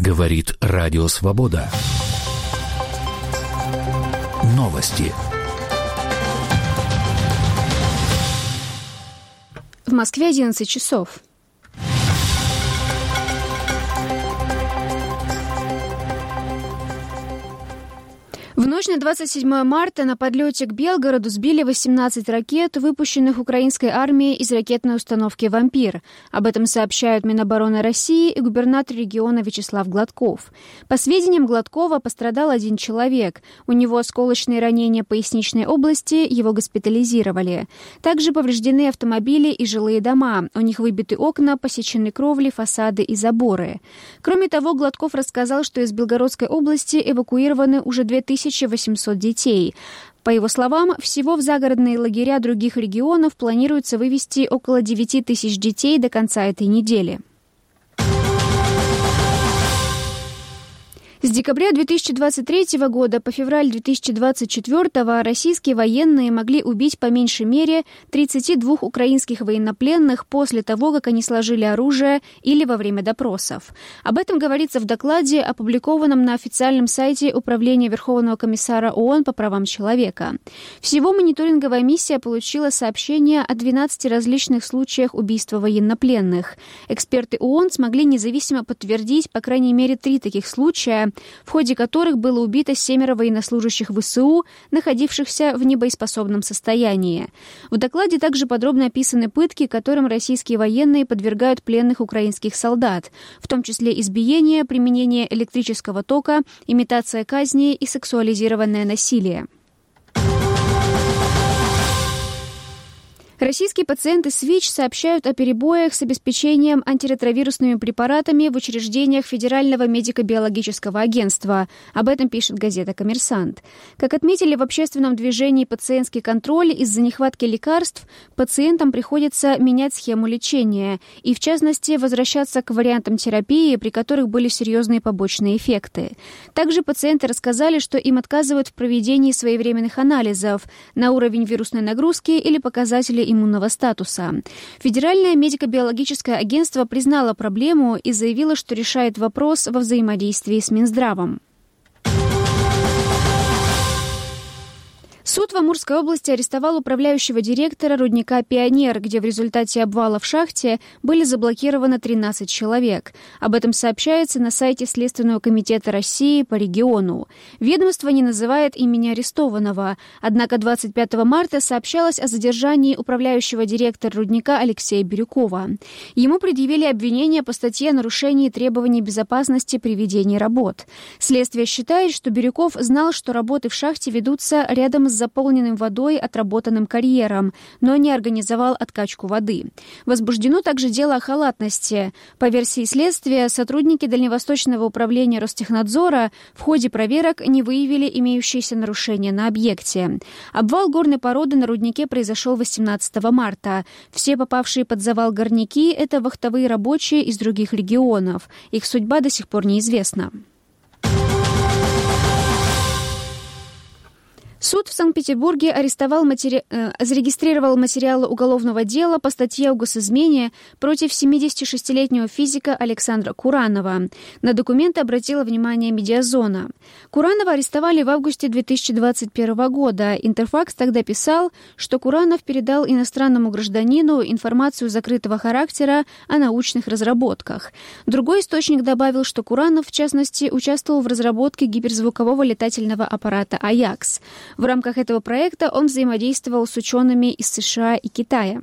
Говорит Радио Свобода. Новости. В Москве 11 часов. В ночь на 27 марта на подлете к Белгороду сбили 18 ракет, выпущенных украинской армией из ракетной установки «Вампир». Об этом сообщают Минобороны России и губернатор региона Вячеслав Гладков. По сведениям Гладкова, пострадал один человек. У него осколочные ранения поясничной области, его госпитализировали. Также повреждены автомобили и жилые дома. У них выбиты окна, посечены кровли, фасады и заборы. Кроме того, Гладков рассказал, что из Белгородской области эвакуированы уже 2800 детей. По его словам, всего в загородные лагеря других регионов планируется вывести около 9000 детей до конца этой недели. С декабря 2023 года по февраль 2024 российские военные могли убить по меньшей мере 32 украинских военнопленных после того, как они сложили оружие или во время допросов. Об этом говорится в докладе, опубликованном на официальном сайте Управления Верховного комиссара ООН по правам человека. Всего мониторинговая миссия получила сообщения о 12 различных случаях убийства военнопленных. Эксперты ООН смогли независимо подтвердить по крайней мере 3 таких случая, в ходе которых было убито 7 военнослужащих ВСУ, находившихся в небоеспособном состоянии. В докладе также подробно описаны пытки, которым российские военные подвергают пленных украинских солдат, в том числе избиение, применение электрического тока, имитация казни и сексуализированное насилие. Российские пациенты СВИЧ сообщают о перебоях с обеспечением антиретровирусными препаратами в учреждениях Федерального медико-биологического агентства. Об этом пишет газета «Коммерсант». Как отметили в общественном движении «Пациентский контроль», из-за нехватки лекарств пациентам приходится менять схему лечения и, в частности, возвращаться к вариантам терапии, при которых были серьезные побочные эффекты. Также пациенты рассказали, что им отказывают в проведении своевременных анализов на уровень вирусной нагрузки или показатели иммунного статуса. Федеральное медико-биологическое агентство признало проблему и заявило, что решает вопрос во взаимодействии с Минздравом. Суд в Амурской области арестовал управляющего директора рудника «Пионер», где в результате обвала в шахте были заблокированы 13 человек. Об этом сообщается на сайте Следственного комитета России по региону. Ведомство не называет имени арестованного, однако 25 марта сообщалось о задержании управляющего директора рудника Алексея Бирюкова. Ему предъявили обвинение по статье о нарушении требований безопасности при ведении работ. Следствие считает, что Бирюков знал, что работы в шахте ведутся рядом с заполненным водой отработанным карьером, но не организовал откачку воды. Возбуждено также дело о халатности. По версии следствия, сотрудники Дальневосточного управления Ростехнадзора в ходе проверок не выявили имеющиеся нарушения на объекте. Обвал горной породы на руднике произошел 18 марта. Все попавшие под завал горняки – это вахтовые рабочие из других регионов. Их судьба до сих пор неизвестна. Суд в Санкт-Петербурге зарегистрировал материалы уголовного дела по статье о госизмене против 76-летнего физика Александра Куранова. На документы обратила внимание «Медиазона». Куранова арестовали в августе 2021 года. Интерфакс тогда писал, что Куранов передал иностранному гражданину информацию закрытого характера о научных разработках. Другой источник добавил, что Куранов, в частности, участвовал в разработке гиперзвукового летательного аппарата «Аякс». В рамках этого проекта он взаимодействовал с учеными из США и Китая.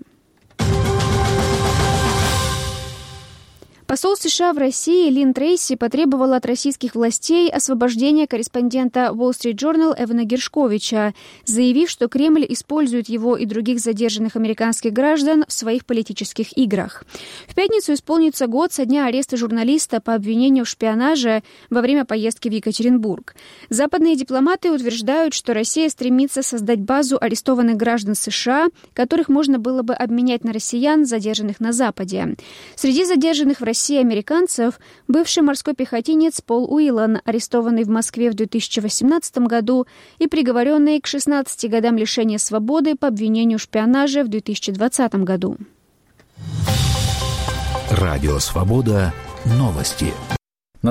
Посол США в России Лин Трейси потребовал от российских властей освобождения корреспондента Wall Street Journal Эвана Гершковича, заявив, что Кремль использует его и других задержанных американских граждан в своих политических играх. В пятницу исполнится год со дня ареста журналиста по обвинению в шпионаже во время поездки в Екатеринбург. Западные дипломаты утверждают, что Россия стремится создать базу арестованных граждан США, которых можно было бы обменять на россиян, задержанных на Западе. Среди задержанных в России американцев бывший морской пехотинец Пол Уиллан, арестованный в Москве в 2018 году и приговоренный к 16 годам лишения свободы по обвинению в шпионаже в 2020 году. Радио «Свобода». Новости.